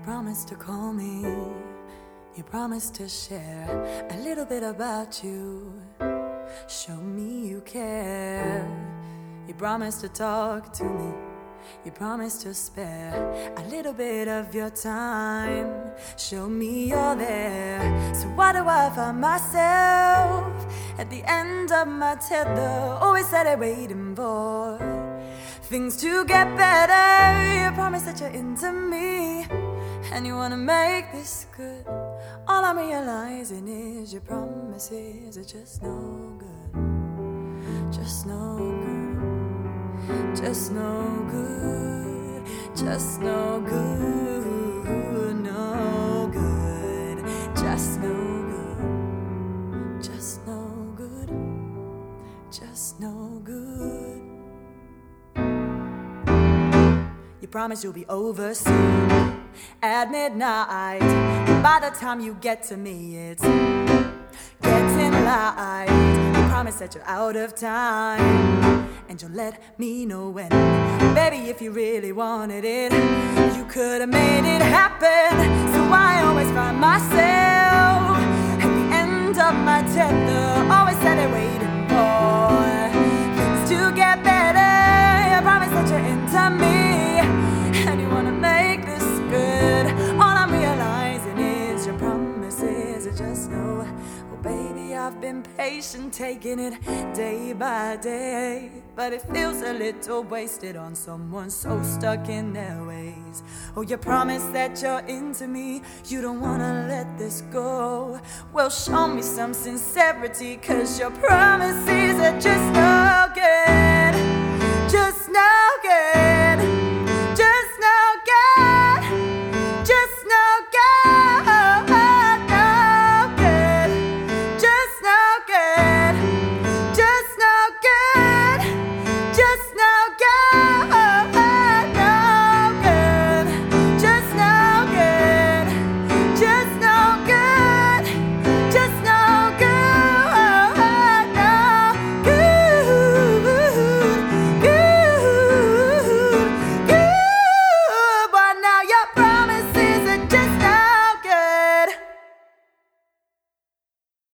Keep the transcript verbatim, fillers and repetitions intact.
promised to call me. You promised to share a little bit about you. Show me you care. You promised to talk to me. You promised to spare a little bit of your time. Show me you're there. So why do I find myself at the end of my tether, always at it waiting for things to get better? You promise that you're into me and you wanna make this good. All I'm realizing is your promises are just no good. Just no good. Just no good. Just no good. No good. Just no good. Just no good. Just no good. You promise you'll be over soon at midnight. By the time you get to me, it's getting light. You promise that you're out of time and you'll let me know when. Baby, if you really wanted it, you could have made it happen. So I always find myself at the end of my tether, always sat there waiting for things to get better. You promise that you're into me and you wanna make this good. All I'm realizing is your promises are just no. Oh baby, I've been patient, taking it day by day, but it feels a little wasted on someone so stuck in their ways. Oh, you promise that you're into me, you don't wanna let this go. Well, show me some sincerity, cause your promises are just no good.